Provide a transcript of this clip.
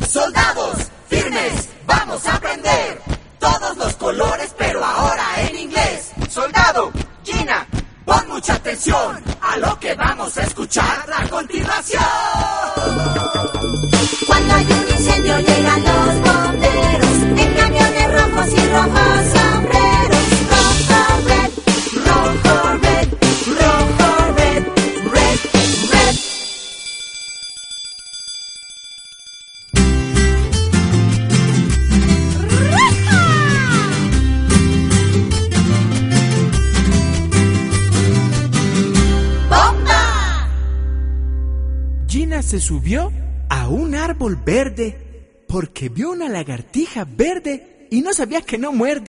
Soldados, firmes, vamos a aprender todos los colores, pero ahora en inglés. Soldado, Gina, pon mucha atención a lo que vamos a escuchar a continuación. Cuando hay un incendio llegan los bomberos en camiones rojos y rojos sombreros. Rojo, red, rojo, red, rojo, red, red, red. ¡Bomba! Gina se subió a un árbol verde porque vio una lagartija verde y no sabía que no muerde.